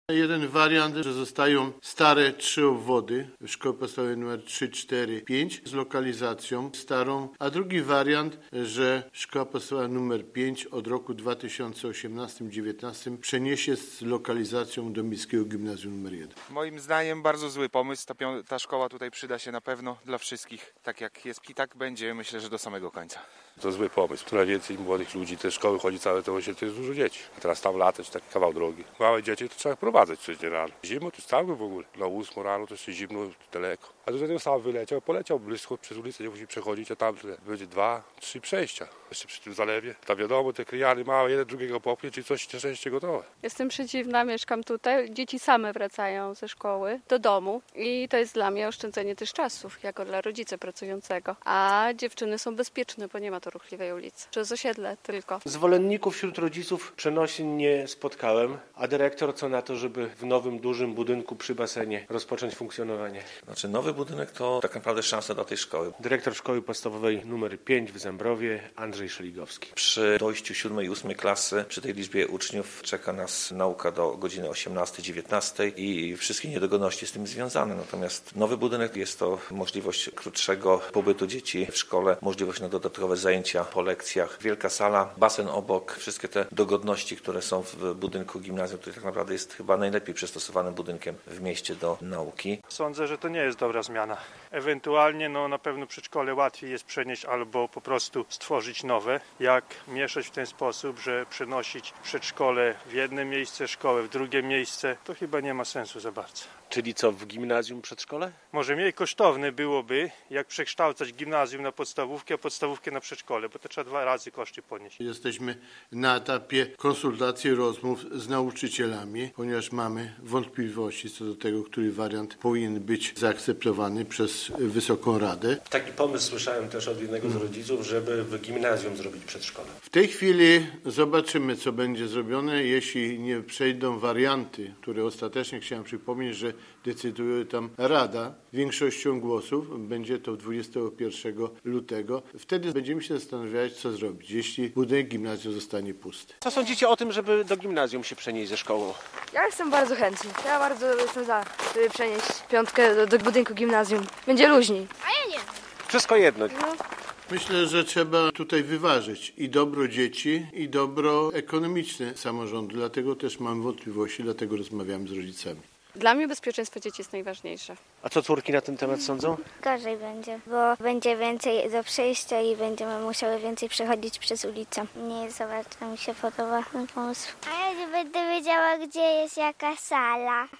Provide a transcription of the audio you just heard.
Jeden wariant, że zostają stare 3 obwody, szkoły podstawowej nr 3, 4, 5 z lokalizacją starą, a drugi wariant, że szkoła podstawowa nr 5 od roku 2018-19 przeniesie z lokalizacją do Miejskiego Gimnazjum nr 1. Moim zdaniem bardzo zły pomysł. Ta szkoła tutaj przyda się na pewno dla wszystkich, tak jak jest i tak będzie, myślę, że do samego końca. To zły pomysł. Coraz więcej młodych ludzi te szkoły chodzi całe, to jest dużo dzieci. A teraz tam latać, taki kawał drogi. Małe dzieci to trzeba prowadzać codziennie rano. Zimno to jest cały w ogóle. Na 8 rano to jest zimno, daleko. A tutaj sam wyleciał, poleciał blisko przez ulicę, nie musi przechodzić, a tam będzie 2-3 przejścia. Jeszcze przy tym zalewie. Tam wiadomo, te kryjany małe, jeden drugiego popnie, czyli coś szczęście gotowe. Jestem przeciwna, mieszkam tutaj. Dzieci same wracają ze szkoły do domu i to jest dla mnie oszczędzenie też czasów, jako dla rodzica pracującego. A dziewczyny są bezpieczne, bo nie ma to ruchliwej ulicy. Przez osiedle tylko. Zwolenników wśród rodziców przenosin nie spotkałem, a dyrektor co na to, żeby w nowym, dużym budynku przy basenie rozpocząć funkcjonowanie? Znaczy nowy budynek to tak naprawdę szansa dla tej szkoły. Dyrektor szkoły podstawowej nr 5 w Zembrowie, Andrzej Szeligowski. Przy dojściu 7. i 8. klasy, przy tej liczbie uczniów czeka nas nauka do godziny 18-19 i wszystkie niedogodności z tym związane. Natomiast nowy budynek jest to możliwość krótszego pobytu dzieci w szkole, możliwość na dodatkowe zajęcia po lekcjach, wielka sala, basen obok, wszystkie te dogodności, które są w budynku gimnazjum, który tak naprawdę jest chyba najlepiej przystosowanym budynkiem w mieście do nauki. Sądzę, że to nie jest dobra zmiana. Ewentualnie na pewno przedszkole łatwiej jest przenieść albo po prostu stworzyć nowe. Jak mieszać w ten sposób, że przenosić przedszkole w jedno miejsce, szkołę w drugie miejsce, to chyba nie ma sensu za bardzo. Czyli co, w gimnazjum przedszkole? Może mniej kosztowne byłoby, jak przekształcać gimnazjum na podstawówkę, a podstawówkę na przedszkole, bo to trzeba 2 razy koszty ponieść. Jesteśmy na etapie konsultacji, rozmów z nauczycielami, ponieważ mamy wątpliwości co do tego, który wariant powinien być zaakceptowany przez Wysoką Radę. Taki pomysł słyszałem też od jednego z rodziców, żeby w gimnazjum zrobić przedszkole. W tej chwili zobaczymy, co będzie zrobione, jeśli nie przejdą warianty, które ostatecznie chciałem przypomnieć, że decyduje tam Rada większością głosów. Będzie to 21 lutego. Wtedy będziemy się zastanawiać, co zrobić, jeśli budynek gimnazjum zostanie pusty. Co sądzicie o tym, żeby do gimnazjum się przenieść ze szkołą? Ja jestem bardzo chętny. Ja bardzo jestem za, żeby przenieść 5 do budynku gimnazjum. Będzie luźniej. Wszystko jedno. Myślę, że trzeba tutaj wyważyć i dobro dzieci, i dobro ekonomiczne samorządu. Dlatego też mam wątpliwości, dlatego rozmawiam z rodzicami. Dla mnie bezpieczeństwo dzieci jest najważniejsze. A co córki na ten temat sądzą? Gorzej będzie, bo będzie więcej do przejścia i będziemy musiały więcej przechodzić przez ulicę. Nie za bardzo mi się podoba ten pomysł. A ja nie będę wiedziała, gdzie jest jaka sala.